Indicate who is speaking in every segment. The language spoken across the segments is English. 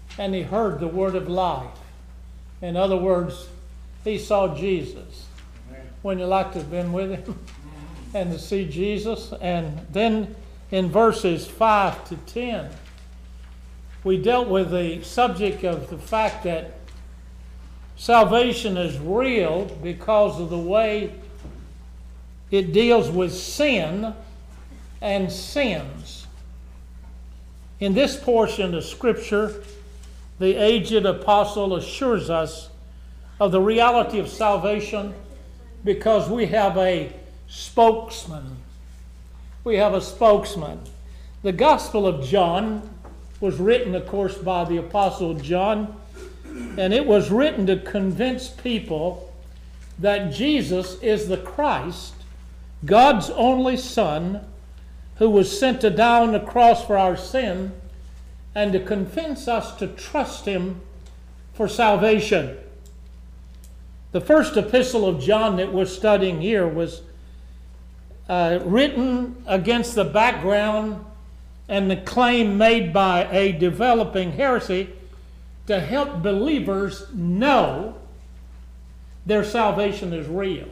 Speaker 1: and he heard the word of life. In other words, he saw Jesus. Wouldn't you like to have been with him and to see Jesus? And then in verses 5 to 10, we dealt with the subject of the fact that salvation is real because of the way it deals with sin and sins. In this portion of Scripture, the aged apostle assures us of the reality of salvation because we have a spokesman. We have a spokesman. The Gospel of John was written, of course, by the Apostle John, and it was written to convince people that Jesus is the Christ, God's only Son, who was sent to die on the cross for our sin, and to convince us to trust him for salvation. The first epistle of John that we're studying here was written against the background and the claim made by a developing heresy to help believers know their salvation is real.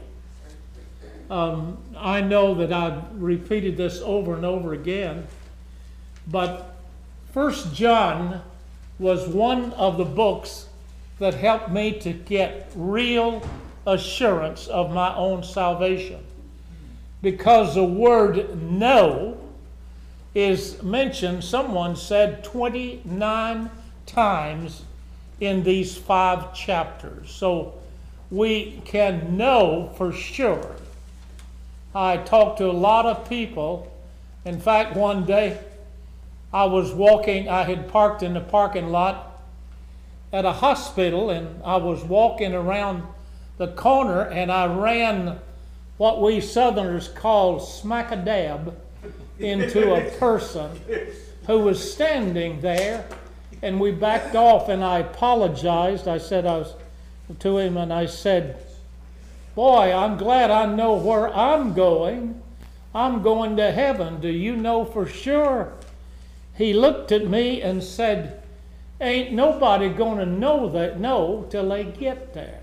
Speaker 1: I know that I've repeated this over and over again, but 1 John was one of the books that helped me to get real assurance of my own salvation. Because the word know is mentioned, someone said, 29 times in these 5 chapters. So we can know for sure. I talked to a lot of people. In fact, one day I was walking, I had parked in the parking lot at a hospital, and I was walking around the corner, and I ran what we Southerners call smack-a-dab into a person who was standing there, and we backed off, and I apologized. I said to him, and I said, "Boy, I'm glad I know where I'm going. I'm going to heaven. Do you know for sure?" He looked at me and said, "Ain't nobody going to know till they get there."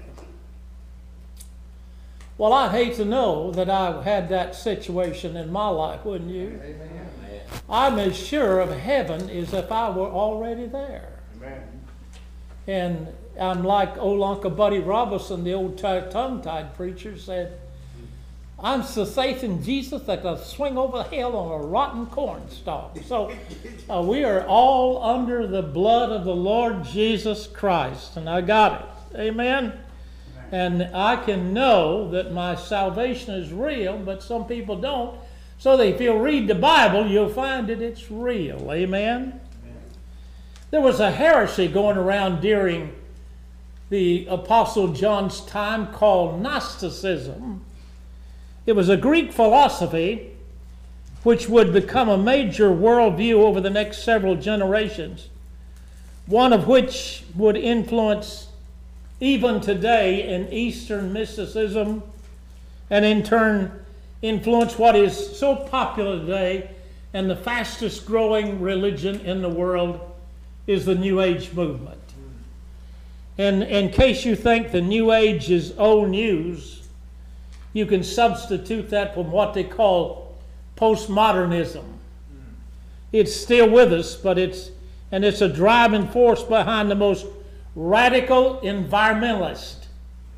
Speaker 1: Well, I'd hate to know that I had that situation in my life, wouldn't you?
Speaker 2: Amen.
Speaker 1: I'm as sure of heaven as if I were already there.
Speaker 2: Amen.
Speaker 1: And I'm like old Uncle Buddy Robinson, the old tongue-tied preacher, said, "I'm so safe in Jesus that I'll swing over hell on a rotten cornstalk." So we are all under the blood of the Lord Jesus Christ, and I got it. Amen? And I can know that my salvation is real, but some people don't. So that if you'll read the Bible, you'll find that it's real. Amen? There was a heresy going around during the Apostle John's time called Gnosticism. It was a Greek philosophy which would become a major worldview over the next several generations, one of which would influence even today in Eastern mysticism, and in turn influence what is so popular today and the fastest growing religion in the world is the New Age movement. And in case you think the New Age is old news, you can substitute that from what they call postmodernism. It's still with us, but it's a driving force behind the most radical environmentalists.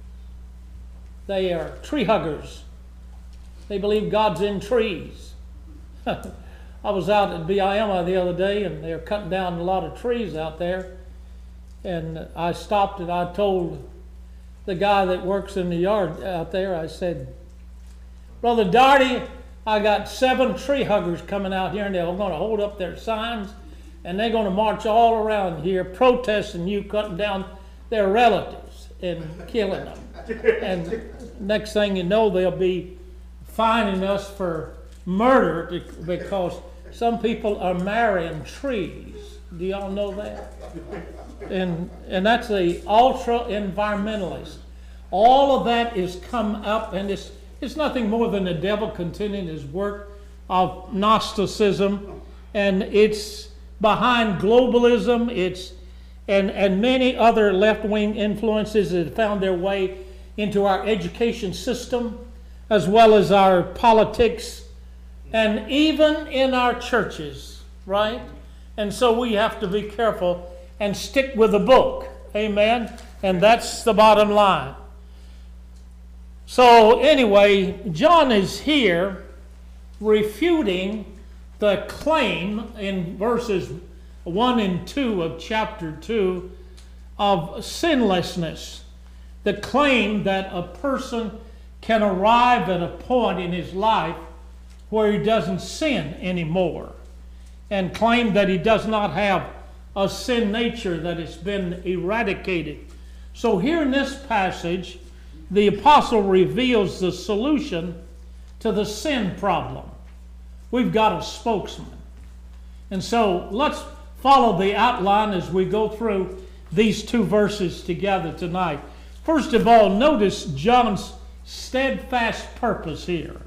Speaker 1: They are tree huggers. They believe God's in trees. I was out at Biama the other day, and they're cutting down a lot of trees out there. And I stopped and I told the guy that works in the yard out there, I said, "Brother Darty, I got 7 tree huggers coming out here, and they're going to hold up their signs, and they're going to march all around here protesting you cutting down their relatives and killing them. And next thing you know, they'll be fining us for murder because some people are marrying trees. Do y'all know that? And that's the ultra-environmentalist. All of that is come up, and it's nothing more than the devil continuing his work of Gnosticism, and it's behind globalism. and many other left-wing influences that have found their way into our education system, as well as our politics, and even in our churches, right? And so we have to be careful and stick with the book. Amen? And that's the bottom line. So anyway, John is here refuting the claim in verses 1 and 2 of chapter 2 of sinlessness. The claim that a person can arrive at a point in his life where he doesn't sin anymore, and claim that he does not have a sin nature that has been eradicated. So here in this passage, the apostle reveals the solution to the sin problem. We've got a spokesman. And so let's follow the outline as we go through these two verses together tonight. First of all, notice John's steadfast purpose here.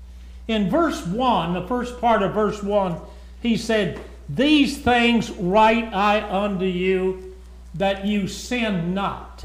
Speaker 1: In verse 1, the first part of verse 1, he said, "These things write I unto you, that you sin not."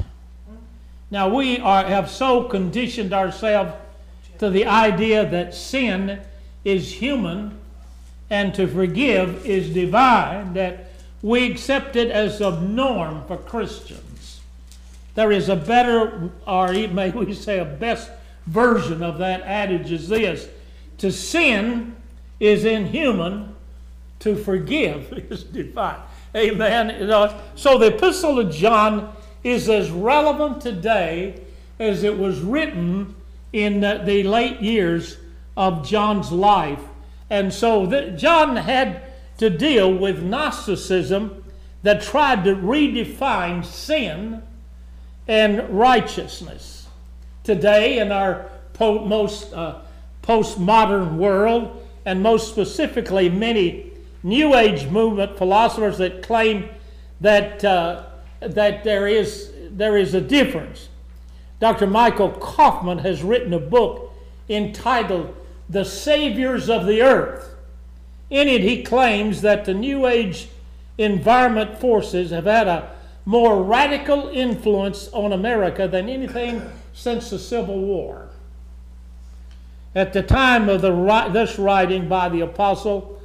Speaker 1: Now we have so conditioned ourselves to the idea that sin is human and to forgive is divine, that we accept it as a norm for Christians. There is a better, or may we say a best version of that adage is this: to sin is inhuman, to forgive is divine. Amen. So the Epistle of John is as relevant today as it was written in the late years of John's life. And so John had to deal with Gnosticism that tried to redefine sin and righteousness. Today, in our most postmodern world, and most specifically many New Age movement philosophers that claim that there is a difference. Dr. Michael Kaufman has written a book entitled "The Saviors of the Earth." In it, he claims that the New Age environment forces have had a more radical influence on America than anything since the Civil War. At the time of this writing by the apostle,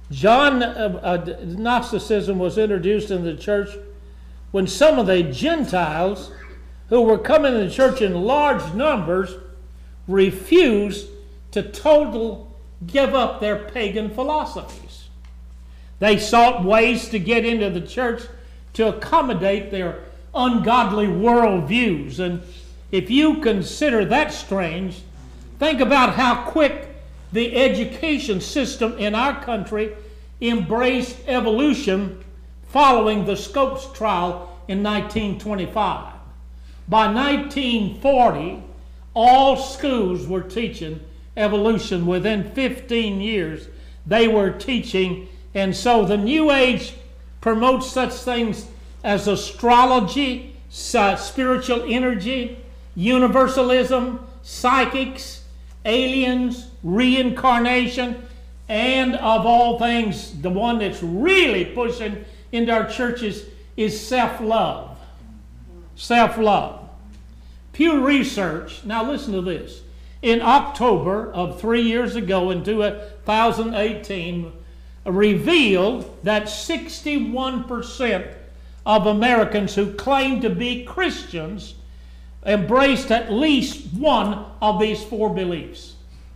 Speaker 1: Gnosticism was introduced in the church when some of the Gentiles who were coming to the church in large numbers refused to totally give up their pagan philosophies. They sought ways to get into the church to accommodate their ungodly worldviews. And if you consider that strange, think about how quick the education system in our country embraced evolution following the Scopes trial in 1925. By 1940, all schools were teaching evolution. Within 15 years, they were teaching. And so the New Age promotes such things as astrology, spiritual energy, universalism, psychics, aliens, reincarnation, and of all things, the one that's really pushing into our churches is self-love. Self-love. Pew Research, now listen to this, in October of 3 years ago, in 2018, revealed that 61% of Americans who claim to be Christians embraced at least one of these four beliefs.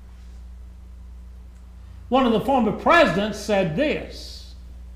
Speaker 1: One of the former presidents said this: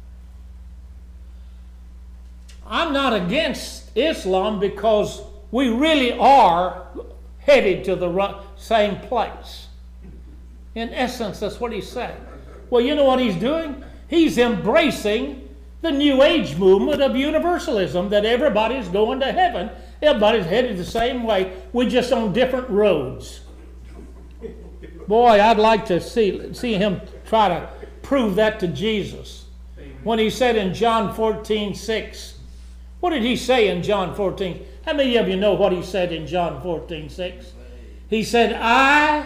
Speaker 1: "I'm not against Islam because we really are headed to the same place." In essence, that's what he said. Well, you know what he's doing? He's embracing the New Age movement of universalism, that everybody's going to heaven. Everybody's headed the same way. We're just on different roads. Boy, I'd like to see him try to prove that to Jesus. When he said in John 14:6, what did he say in John 14? How many of you know what he said in John 14:6? He said, "I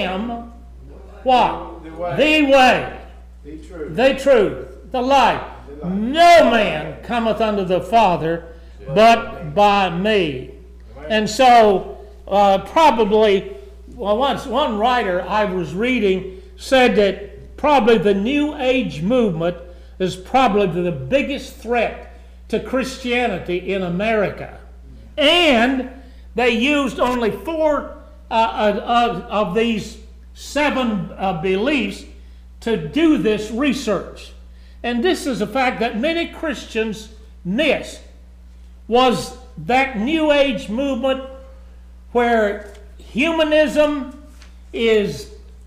Speaker 1: am what? The way, the truth, the life." No man cometh unto the Father but by me. And so, probably, once one writer I was reading said that probably the New Age movement is probably the biggest threat to Christianity in America. And they used only 4 of these 7 beliefs to do this research. And this is a fact that many Christians miss, was that New Age movement where humanism is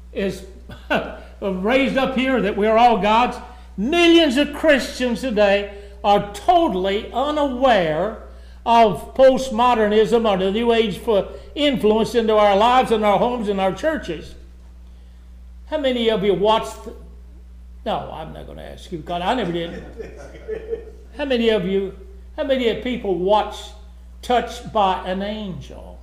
Speaker 1: raised up here, that we're all gods. Millions of Christians today are totally unaware of postmodernism or the New Age influence into our lives and our homes and our churches. How many of you watched... No, I'm not going to ask you, God, I never did. How many people watch Touched by an Angel?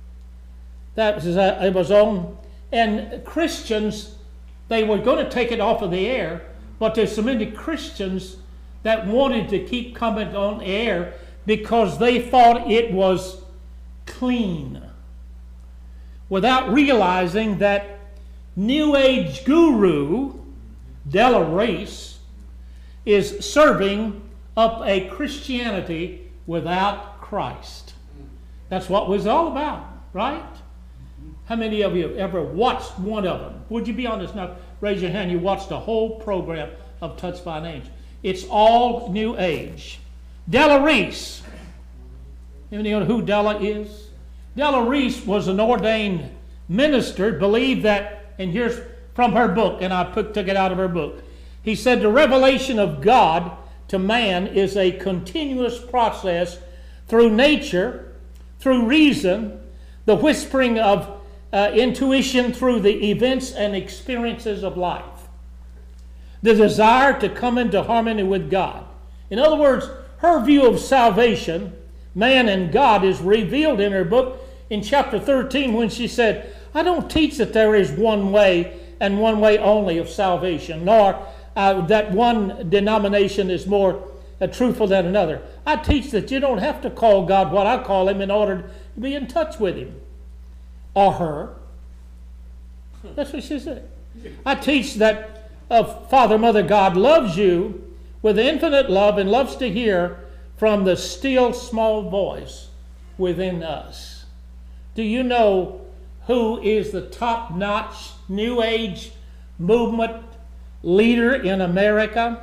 Speaker 1: It was on... And Christians, they were going to take it off of the air, but there's so many Christians that wanted to keep coming on air because they thought it was clean, without realizing that New Age guru Della Reese is serving up a Christianity without Christ. That's what it was all about, right? How many of you have ever watched one of them? Would you be honest now? Raise your hand. You watched the whole program of Touched by an Angel. It's all New Age. Della Reese. Anybody know who Della is? Della Reese was an ordained minister, believed that, and here's from her book, and I took it out of her book. He said, the revelation of God to man is a continuous process through nature, through reason, the whispering of intuition through the events and experiences of life. The desire to come into harmony with God. In other words, her view of salvation, man and God, is revealed in her book in chapter 13 when she said, I don't teach that there is one way and one way only of salvation, nor that one denomination is more truthful than another. I teach that you don't have to call God what I call him in order to be in touch with him. Or her. That's what she said. I teach that Father, Mother, God loves you with infinite love and loves to hear from the still small voice within us. Do you know who is the top-notch New Age movement leader in America?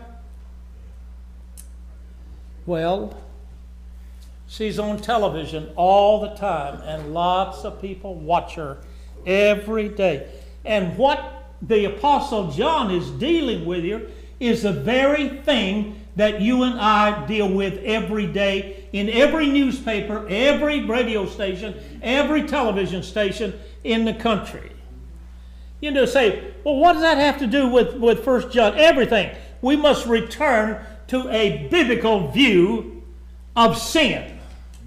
Speaker 1: Well, she's on television all the time, and lots of people watch her every day. And what the Apostle John is dealing with here is the very thing that you and I deal with every day in every newspaper, every radio station, every television station in the country. You know, say, well, what does that have to do with 1 John? Everything. We must return to a biblical view of sin.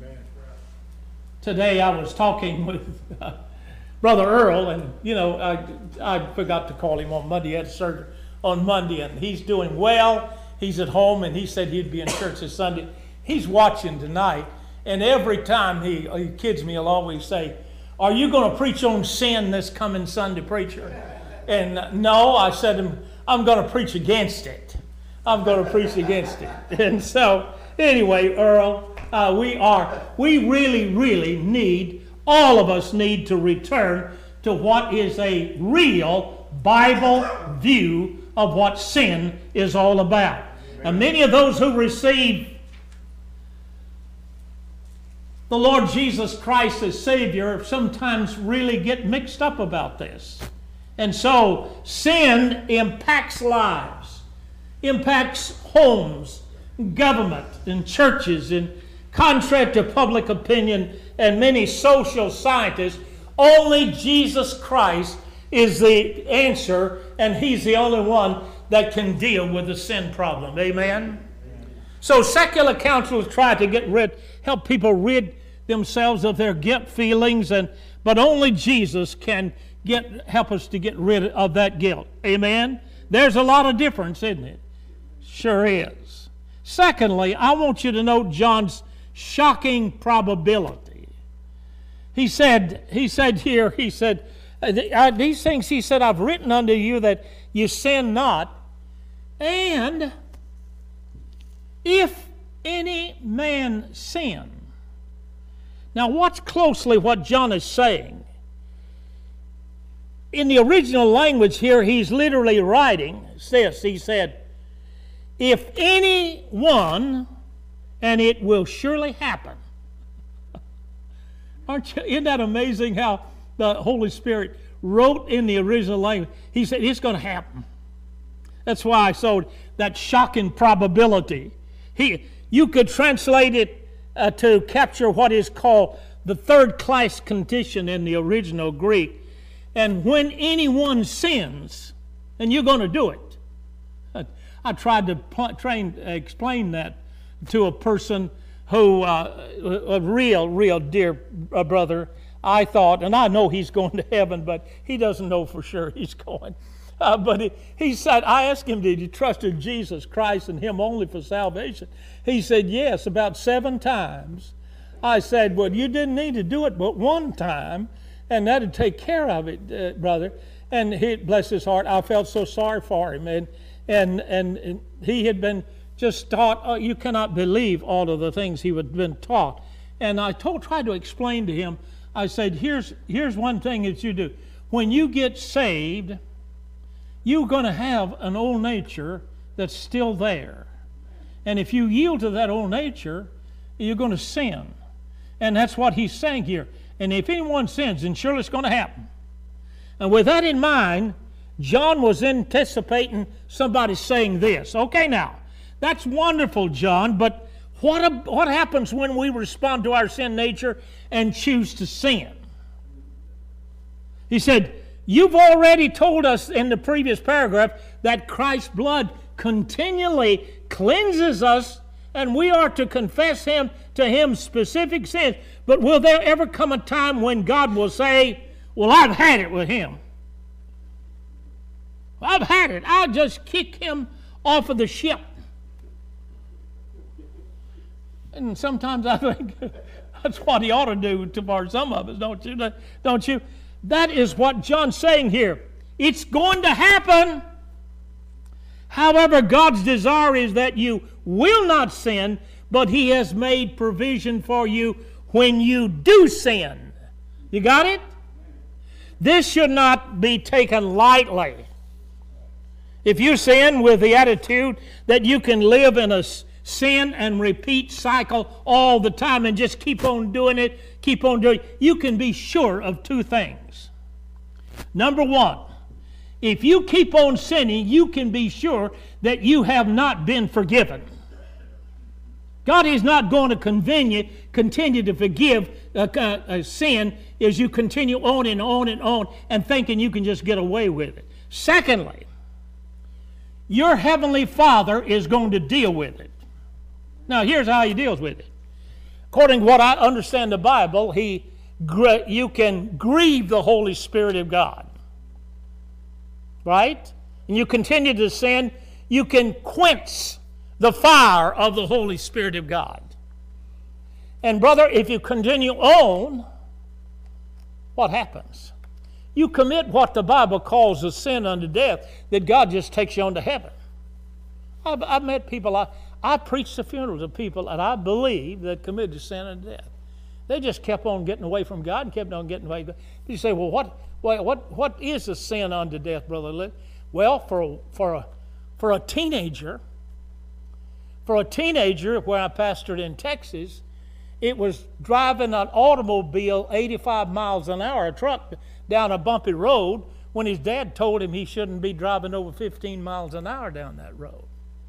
Speaker 1: Today I was talking with Brother Earl, and you know, I forgot to call him on Monday. He had surgery on Monday, and he's doing well. He's at home, and he said he'd be in church this Sunday. He's watching tonight, and every time he kids me, he'll always say, are you going to preach on sin this coming Sunday, preacher? And no, I said, I'm going to preach against it. I'm going to preach against it. And so, anyway, Earl, we really need, all of us need to return to what is a real Bible view of what sin is all about. And many of those who receive the Lord Jesus Christ as Savior sometimes really get mixed up about this. And so sin impacts lives, impacts homes, government, and churches, and contrary to public opinion and many social scientists, only Jesus Christ is the answer, and He's the only one that can deal with the sin problem. Amen? So secular counselors try to help people rid themselves of their guilt feelings, but only Jesus can help us to get rid of that guilt. Amen? There's a lot of difference, isn't it? Sure is. Secondly, I want you to note John's shocking probability. He said here, these things, he said, I've written unto you that you sin not, and if any man sin. Now watch closely what John is saying. In the original language here, he's literally writing this. He said, if anyone, and it will surely happen. Isn't that amazing how the Holy Spirit wrote in the original language? He said, it's going to happen. That's why I saw that shocking probability. You could translate it to capture what is called the third-class condition in the original Greek. And when anyone sins, and you're going to do it. I tried to explain that to a person who, a real dear brother, I thought, and I know he's going to heaven, but he doesn't know for sure he's going. But he said, I asked him, did he trust in Jesus Christ and Him only for salvation? He said, yes, about 7 times. I said, well, you didn't need to do it but one time, and that'd take care of it, brother. And he, bless his heart, I felt so sorry for him. And he had been just taught, you cannot believe all of the things he had been taught. And I tried to explain to him, I said, here's one thing that you do. When you get saved, you're going to have an old nature that's still there. And if you yield to that old nature, you're going to sin. And that's what he's saying here. And if anyone sins, then surely it's going to happen. And with that in mind, John was anticipating somebody saying this. Okay, now, that's wonderful, John, but what happens when we respond to our sin nature and choose to sin? He said, you've already told us in the previous paragraph that Christ's blood continually cleanses us and we are to confess to Him specific sins. But will there ever come a time when God will say, well, I've had it with him. I've had it. I'll just kick him off of the ship. And sometimes I think that's what He ought to do for some of us, don't you? Don't you? That is what John's saying here. It's going to happen. However, God's desire is that you will not sin, but He has made provision for you when you do sin. You got it? This should not be taken lightly. If you sin with the attitude that you can live in a sin and repeat cycle all the time and just keep on doing it, you can be sure of 2 things. Number 1, if you keep on sinning, you can be sure that you have not been forgiven. God is not going to continue to forgive sin as you continue on and on and on and thinking you can just get away with it. Secondly, your Heavenly Father is going to deal with it. Now, here's how He deals with it. According to what I understand the Bible, you can grieve the Holy Spirit of God. Right? And you continue to sin, you can quench the fire of the Holy Spirit of God. And brother, if you continue on, what happens? You commit what the Bible calls a sin unto death, that God just takes you on to heaven. I've met people, I preached the funerals of people, and I believe that committed sin unto death. They just kept on getting away from God and kept on getting away. You say, well, what is a sin unto death, Brother Lee? Well, for a teenager, where I pastored in Texas, it was driving an automobile 85 miles an hour, a truck down a bumpy road, when his dad told him he shouldn't be driving over 15 miles an hour down that road.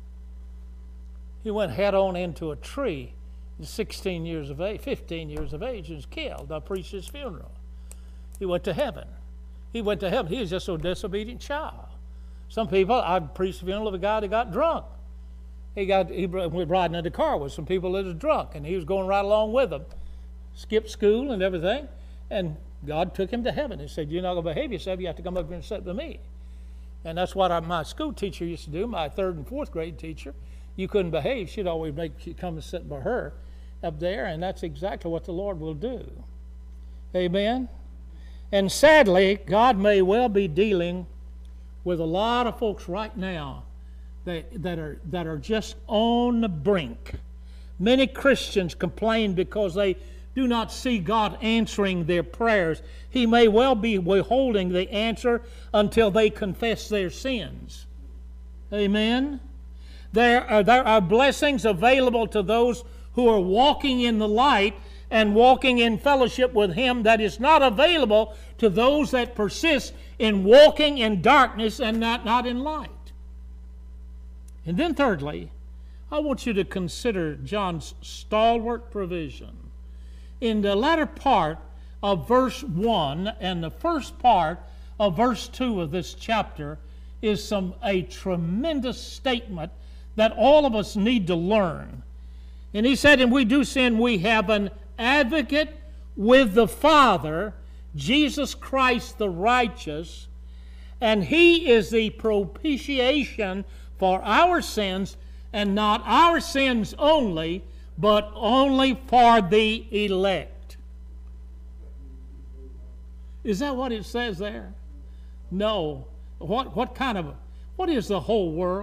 Speaker 1: He went head on into a tree at 15 years of age, and was killed. I preached his funeral. He went to heaven. He was just a disobedient child. Some people, I preached the funeral of a guy that got drunk. He was riding in the car with some people that was drunk, and he was going right along with them. Skipped school and everything, and God took him to heaven. He said, you're not going to behave yourself, you have to come up here and sit with me. And that's what my school teacher used to do, my 3rd and 4th grade teacher. you couldn't behave, she'd always make you come and sit by her up there, and that's exactly what the Lord will do. Amen? And sadly, God may well be dealing with a lot of folks right now that are just on the brink. Many Christians complain because they do not see God answering their prayers. He may well be withholding the answer until they confess their sins. Amen? There are blessings available to those who are walking in the light and walking in fellowship with Him that is not available to those that persist in walking in darkness and not in light. And then thirdly, I want you to consider John's stalwart provision. In the latter part of verse 1 and the first part of verse 2 of this chapter is a tremendous statement that all of us need to learn. And he said, "And we do sin, we have an advocate with the Father, Jesus Christ the righteous, and He is the propitiation for our sins, and not our sins only, but only for the elect." Is that what it says there? No. What is the whole world?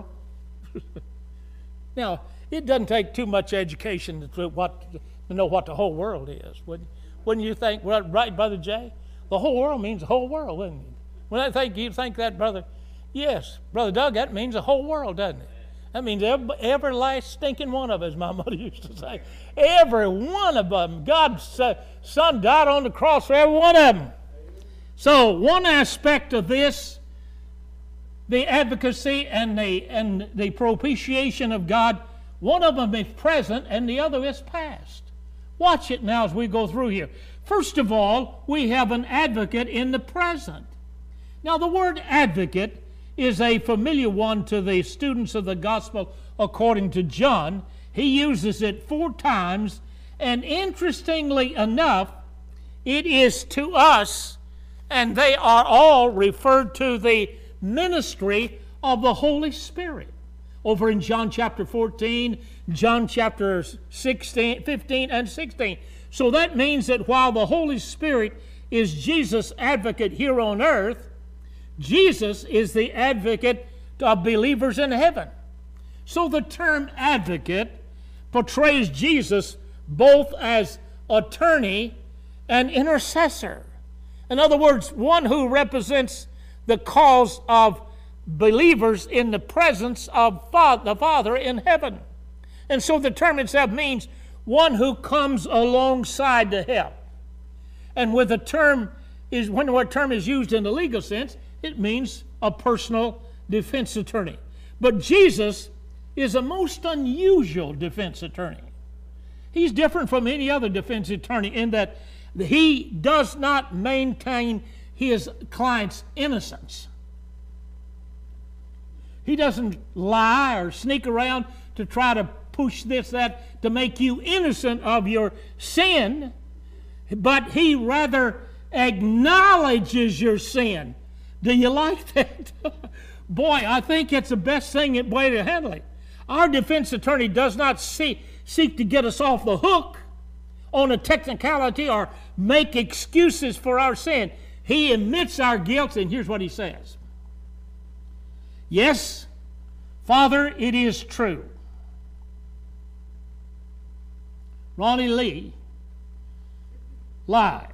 Speaker 1: Now, it doesn't take too much education to know what the whole world is. Wouldn't you think, right, Brother Jay? The whole world means the whole world, wouldn't it? When you think that, brother? Yes, Brother Doug, that means the whole world, doesn't it? That means every last stinking one of us, my mother used to say. Every one of them. God's Son died on the cross for every one of them. So one aspect of this, the advocacy and the propitiation of God, one of them is present and the other is past. Watch it now as we go through here. First of all, we have an advocate in the present. Now the word advocate is a familiar one to the students of the gospel according to John. He uses it 4 times, and interestingly enough, it is to us, and they are all referred to the ministry of the Holy Spirit. Over in John chapter 14, John chapter 15 and 16. So that means that while the Holy Spirit is Jesus' advocate here on earth, Jesus is the advocate of believers in heaven. So the term advocate portrays Jesus both as attorney and intercessor. In other words, one who represents the cause of believers in the presence of the Father in heaven. And so the term itself means one who comes alongside to help. And when the term is used in the legal sense, it means a personal defense attorney. But Jesus is a most unusual defense attorney. He's different from any other defense attorney in that he does not maintain his client's innocence. He doesn't lie or sneak around to try to push this, that, to make you innocent of your sin, but he rather acknowledges your sin. Do you like that? Boy, I think it's the best way to handle it. Our defense attorney does not seek to get us off the hook on a technicality or make excuses for our sin. He admits our guilt, and here's what he says. Yes, Father, it is true. Ronnie Lee lied.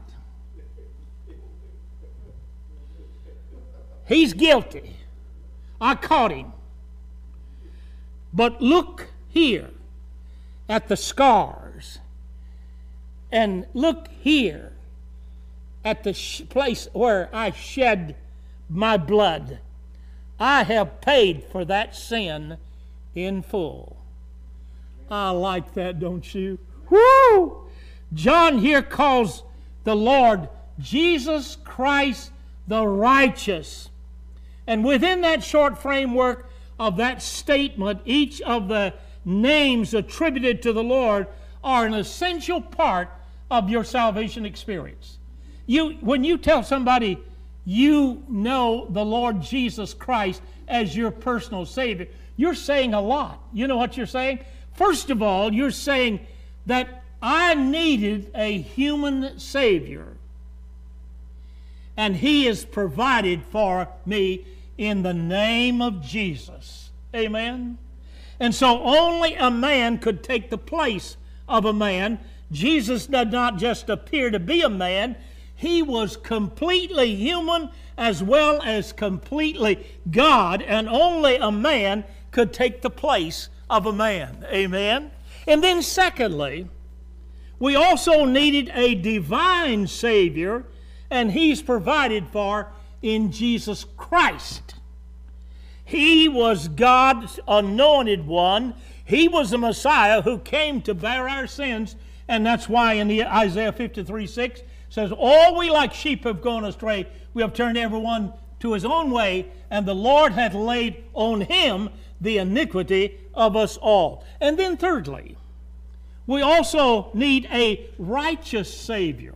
Speaker 1: He's guilty. I caught him. But look here at the scars. And look here at the place where I shed my blood. I have paid for that sin in full. I like that, don't you? Woo! John here calls the Lord Jesus Christ the righteous. And within that short framework of that statement, each of the names attributed to the Lord are an essential part of your salvation experience. When you tell somebody you know the Lord Jesus Christ as your personal Savior, you're saying a lot. You know what you're saying? First of all, you're saying that I needed a human Savior, and He is provided for me in the name of Jesus. Amen? And so only a man could take the place of a man. Jesus did not just appear to be a man. He was completely human as well as completely God, and only a man could take the place of a man. Amen? And then secondly, we also needed a divine Savior, and He's provided for in Jesus Christ. He was God's anointed one. He was the Messiah who came to bear our sins, and that's why in the Isaiah 53:6 says, all we like sheep have gone astray. We have turned everyone to his own way, and the Lord hath laid on Him the iniquity of us all. And then thirdly, we also need a righteous Savior,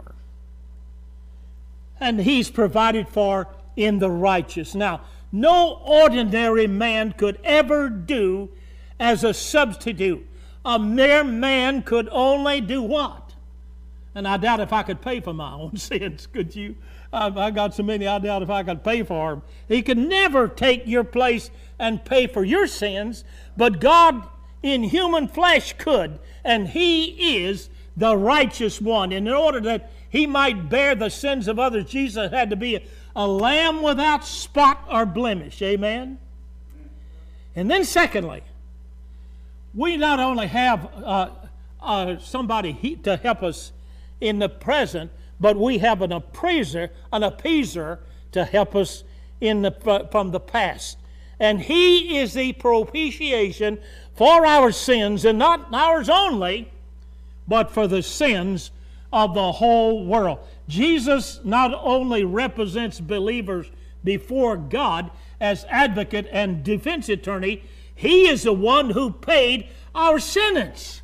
Speaker 1: and He's provided for in the righteous. Now, no ordinary man could ever do as a substitute. A mere man could only do what? And I doubt if I could pay for my own sins, could you? I got so many, I doubt if I could pay for them. He could never take your place and pay for your sins, but God in human flesh could, and He is the righteous one. And in order that He might bear the sins of others, Jesus had to be a lamb without spot or blemish. Amen? And then secondly, we not only have somebody to help us in the present, but we have an appeaser to help us from the past. And He is the propitiation for our sins, and not ours only, but for the sins of the whole world. Jesus not only represents believers before God as advocate and defense attorney, He is the one who paid our sentence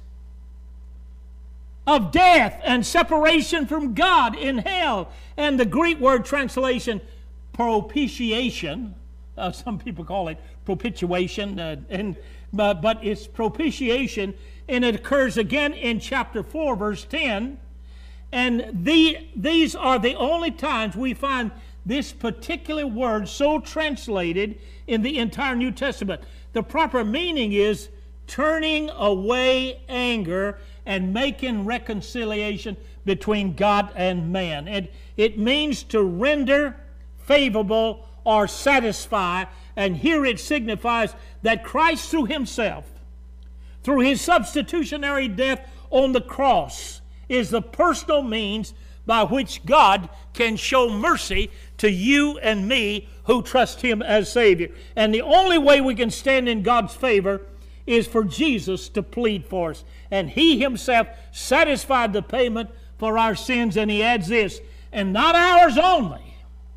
Speaker 1: of death and separation from God in hell. And the Greek word translation, propitiation, some people call it propitiation, but it's propitiation, and it occurs again in chapter 4, verse 10. And these are the only times we find this particular word so translated in the entire New Testament. The proper meaning is turning away anger and making reconciliation between God and man. And it means to render favorable or satisfy, and here it signifies that Christ through Himself, through His substitutionary death on the cross, is the personal means by which God can show mercy to you and me who trust Him as Savior. And the only way we can stand in God's favor is for Jesus to plead for us. And He Himself satisfied the payment for our sins, and He adds this, and not ours only,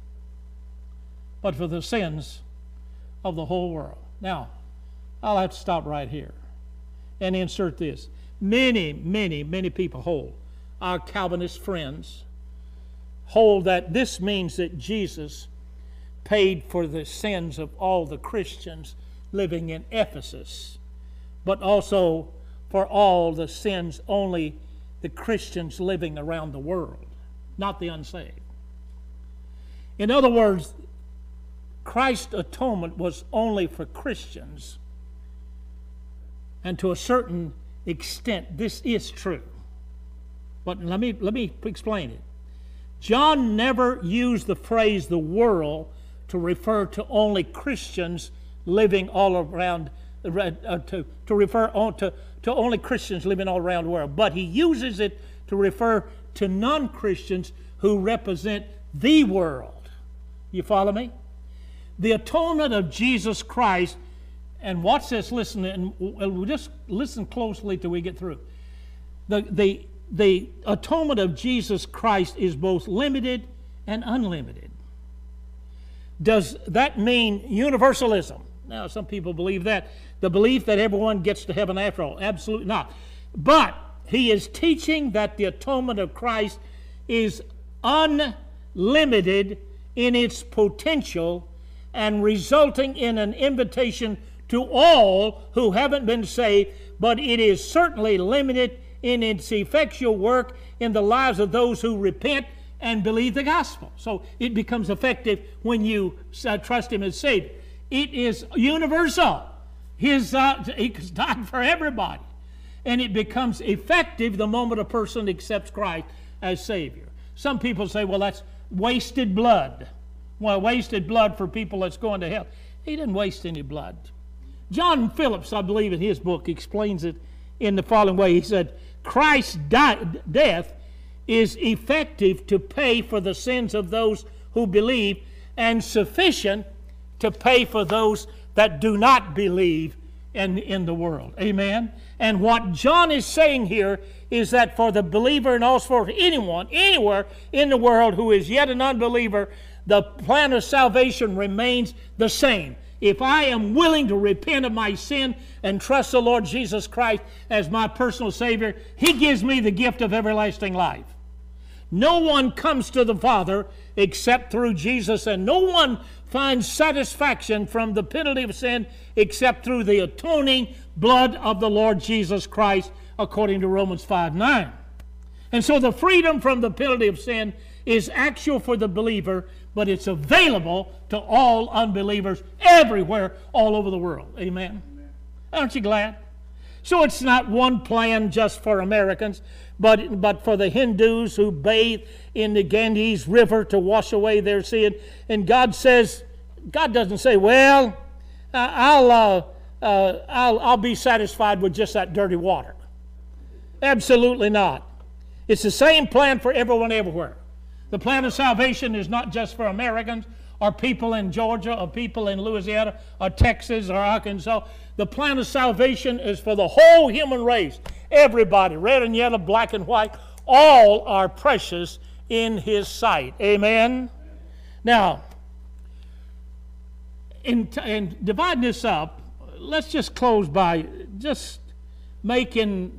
Speaker 1: but for the sins of the whole world. Now, I'll have to stop right here and insert this. Many people hold, our Calvinist friends, hold that this means that Jesus paid for the sins of all the Christians living in Ephesus, but also for all the sins only the Christians living around the world, not the unsaved. In other words, Christ's atonement was only for Christians, and to a certain extent this is true. But let me explain it. John never used the phrase the world to refer to only Christians living all around, to refer to only Christians living all around the world. But he uses it to refer to non-Christians who represent the world. You follow me? The atonement of Jesus Christ, and watch this, listen, and we'll just listen closely till we get through. The atonement of Jesus Christ is both limited and unlimited. Does that mean universalism? Now, some people believe that. The belief that everyone gets to heaven after all. Absolutely not. But he is teaching that the atonement of Christ is unlimited in its potential and resulting in an invitation to to all who haven't been saved, but it is certainly limited in its effectual work in the lives of those who repent and believe the gospel. So it becomes effective when you trust Him as Savior. It is universal. He died for everybody. And it becomes effective the moment a person accepts Christ as Savior. Some people say, well, that's wasted blood. Well, wasted blood for people that's going to hell. He didn't waste any blood. John Phillips, I believe in his book, explains it in the following way. He said, Christ's death is effective to pay for the sins of those who believe and sufficient to pay for those that do not believe in the world. Amen? And what John is saying here is that for the believer and also for anyone, anywhere in the world who is yet an unbeliever, the plan of salvation remains the same. If I am willing to repent of my sin and trust the Lord Jesus Christ as my personal Savior, He gives me the gift of everlasting life. No one comes to the Father except through Jesus, and no one finds satisfaction from the penalty of sin except through the atoning blood of the Lord Jesus Christ, according to Romans 5:9. And so the freedom from the penalty of sin is actual for the believer, but it's available to all unbelievers everywhere, all over the world. Amen? Aren't you glad? So it's not one plan just for Americans, but for the Hindus who bathe in the Ganges River to wash away their sin. And God doesn't say, well, I'll be satisfied with just that dirty water. Absolutely not. It's the same plan for everyone everywhere. The plan of salvation is not just for Americans or people in Georgia or people in Louisiana or Texas or Arkansas. The plan of salvation is for the whole human race. Everybody, red and yellow, black and white, all are precious in His sight. Amen? Now, in dividing this up, let's just close by just making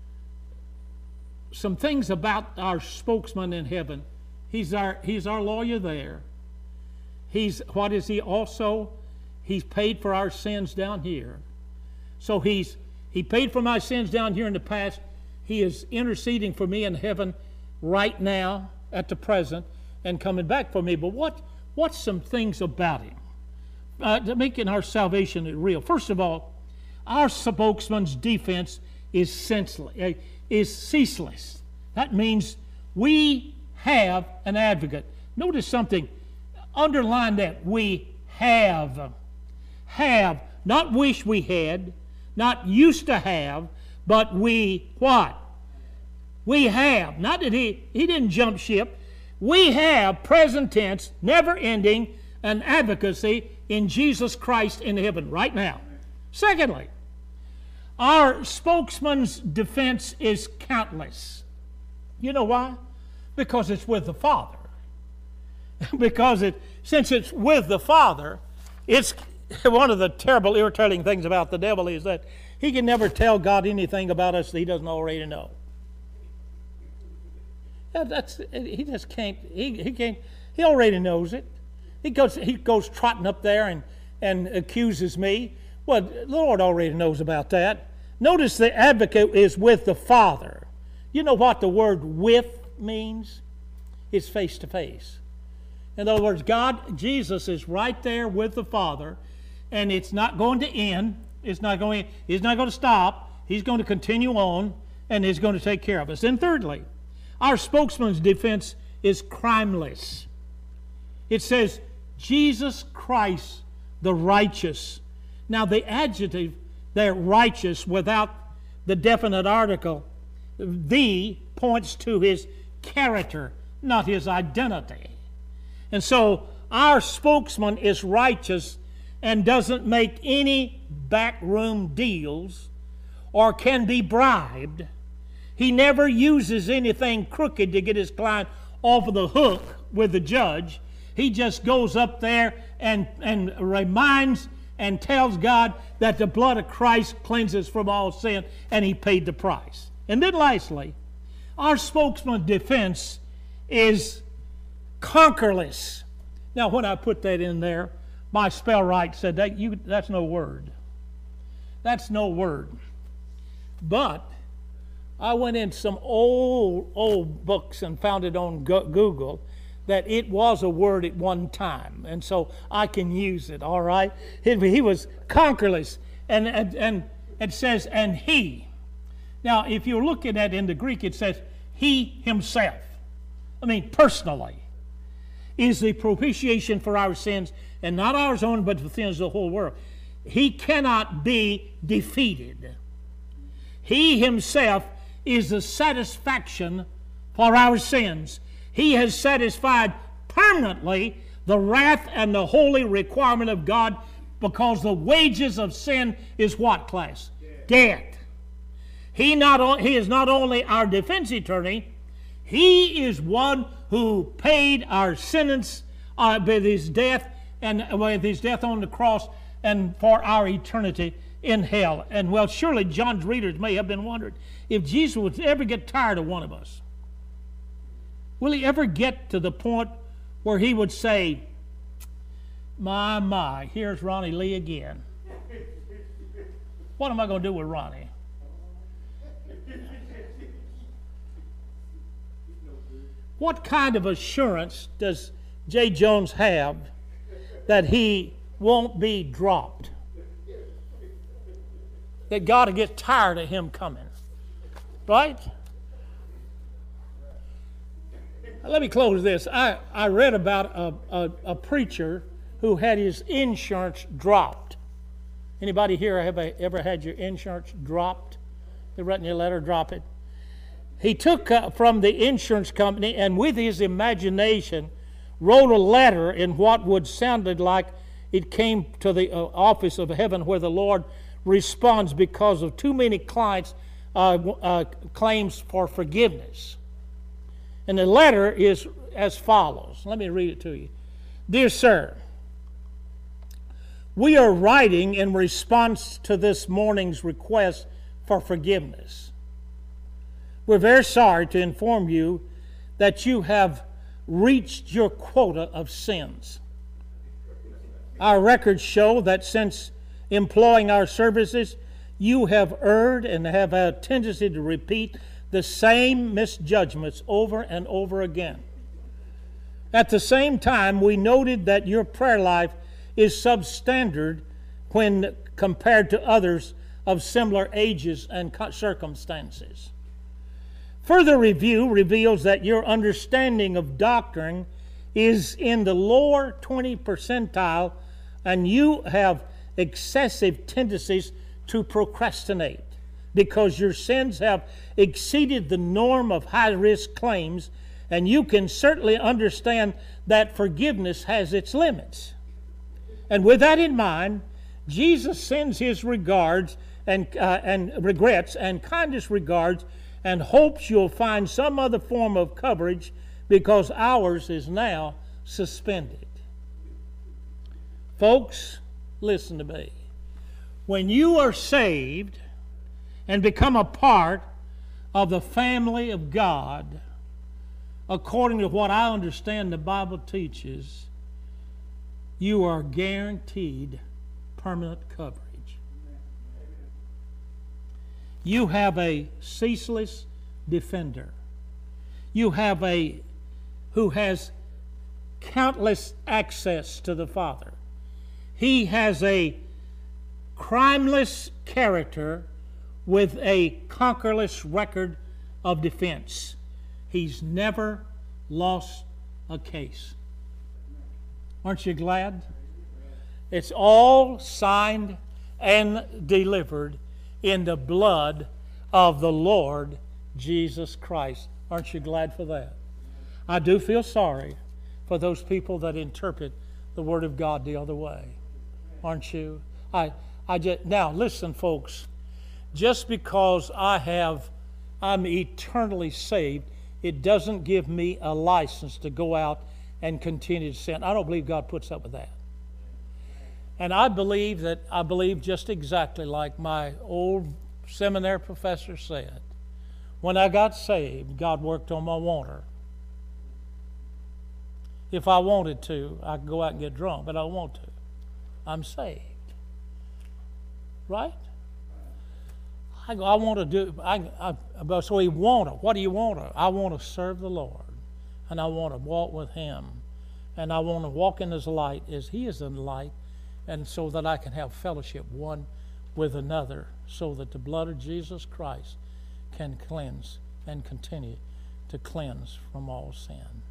Speaker 1: some things about our spokesman in heaven. He's our lawyer there. What is he also? He's paid for our sins down here. So he paid for my sins down here in the past. He is interceding for me in heaven right now, at the present, and coming back for me. But what's some things about Him making our salvation real? First of all, our spokesman's defense is ceaseless. That means we have an advocate. Notice something. Underline that. We have. Have. Not wish we had. Not used to have. But we what? We have. Not that he didn't jump ship. We have, present tense, never ending, an advocacy in Jesus Christ in heaven right now. Secondly, our spokesman's defense is countless. You know why? Because it's with the Father. Since it's with the Father, it's one of the terrible, irritating things about the devil is that he can never tell God anything about us that He doesn't already know. He just can't. He can't. He already knows it. He goes trotting up there and accuses me. Well, the Lord already knows about that. Notice the advocate is with the Father. You know what the word "with" means? It's face to face. In other words, Jesus is right there with the Father, and it's not going to end. He's not going to stop. He's going to continue on, and He's going to take care of us. And thirdly, our spokesman's defense is crimeless. It says, Jesus Christ the righteous. Now the adjective there, righteous, without the definite article, the points to His character, not His identity. And so our spokesman is righteous and doesn't make any backroom deals or can be bribed. He never uses anything crooked to get his client off of the hook with the judge. He just goes up there and reminds and tells God that the blood of Christ cleanses from all sin, and He paid the price. And then lastly, our spokesman's defense is conquerless. Now, when I put that in there, my spell right said that's no word. That's no word. But I went in some old books and found it on Google that it was a word at one time. And so I can use it, all right? He was conquerorless. And it says, and he. Now, if you're looking at it in the Greek, it says, he himself. I mean, personally. Is the propitiation for our sins, and not ours own, but the sins of the whole world. He cannot be defeated. He himself is the satisfaction for our sins. He has satisfied permanently the wrath and the holy requirement of God, because the wages of sin is what, class? Death. He is not only our defense attorney, he is one who paid our sentence with his death, and with his death on the cross, and for our eternity in hell. And well, surely John's readers may have been wondering if Jesus would ever get tired of one of us. Will he ever get to the point where he would say, my, here's Ronnie Lee again. What am I going to do with Ronnie? What kind of assurance does J. Jones have that he won't be dropped? That God will get tired of him coming. Right? Let me close this. I read about a preacher who had his insurance dropped. Anybody here have ever had your insurance dropped? They written your letter, drop it. He took from the insurance company, and with his imagination wrote a letter in what would sounded like it came to the office of heaven, where the Lord responds because of too many clients' claims for forgiveness. And the letter is as follows. Let me read it to you. Dear sir, we are writing in response to this morning's request for forgiveness. We're very sorry to inform you that you have reached your quota of sins. Our records show that since employing our services, you have erred and have a tendency to repeat the same misjudgments over and over again. At the same time, we noted that your prayer life is substandard when compared to others of similar ages and circumstances. Further review reveals that your understanding of doctrine is in the lower 20 percentile, and you have excessive tendencies to procrastinate because your sins have exceeded the norm of high-risk claims, and you can certainly understand that forgiveness has its limits. And with that in mind, Jesus sends his regards and regrets and kindest regards, and hopes you'll find some other form of coverage, because ours is now suspended. Folks, listen to me. When you are saved and become a part of the family of God, according to what I understand the Bible teaches, you are guaranteed permanent coverage. You have a ceaseless defender. You have who has countless access to the Father. He has a crimeless character with a conquerorless record of defense. He's never lost a case. Aren't you glad? It's all signed and delivered in the blood of the Lord Jesus Christ. Aren't you glad for that? I do feel sorry for those people that interpret the Word of God the other way. Aren't you? Now listen, folks. Just because I'm eternally saved, it doesn't give me a license to go out and continue to sin. I don't believe God puts up with that. And I believe just exactly like my old seminary professor said, when I got saved, God worked on my wanter. If I wanted to, I could go out and get drunk, but I don't want to. I'm saved. Right? I go, I want to do, so he wanted, what do you want? I want to serve the Lord, and I want to walk with him, and I want to walk in his light as he is in the light, and so that I can have fellowship one with another, so that the blood of Jesus Christ can cleanse and continue to cleanse from all sin.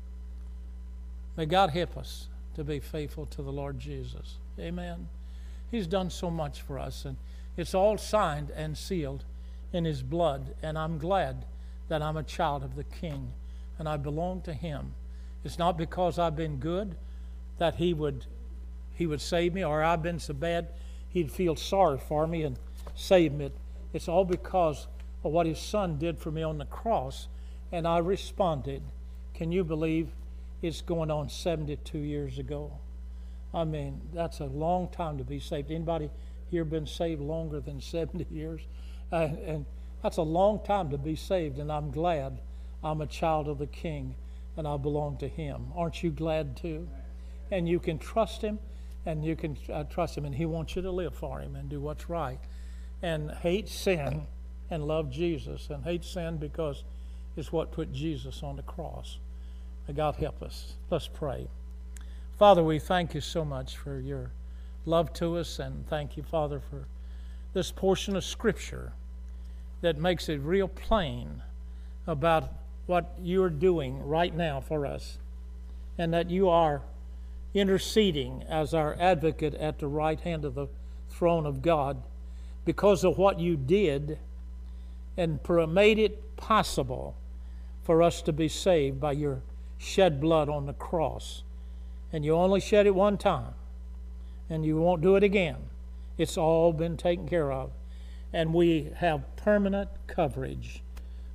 Speaker 1: May God help us to be faithful to the Lord Jesus. Amen. He's done so much for us, and it's all signed and sealed in his blood, and I'm glad that I'm a child of the King, and I belong to him. It's not because I've been good that he would save me, or I've been so bad he'd feel sorry for me and save me. It's all because of what his son did for me on the cross, and I responded. Can you believe it's going on 72 years ago? I mean, that's a long time to be saved. Anybody here been saved longer than 70 years? And that's a long time to be saved, and I'm glad I'm a child of the King and I belong to him. Aren't you glad too? And you can trust him, and you can trust him, and he wants you to live for him and do what's right, and hate sin and love Jesus, and hate sin because it's what put Jesus on the cross. May God help us. Let's pray. Father, we thank you so much for your love to us, and thank you, Father, for this portion of Scripture that makes it real plain about what you're doing right now for us, and that you are interceding as our advocate at the right hand of the throne of God because of what you did and made it possible for us to be saved by your shed blood on the cross. And you only shed it one time, and you won't do it again. It's all been taken care of, and we have permanent coverage.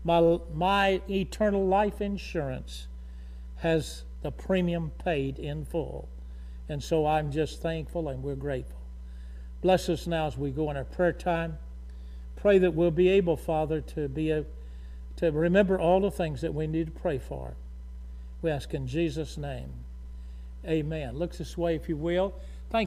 Speaker 1: My eternal life insurance has the premium paid in full, and so I'm just thankful, and we're grateful. Bless us now as we go in our prayer time. Pray that we'll be able, Father, to remember all the things that we need to pray for. We ask in Jesus' name. Amen. Look this way, if you will.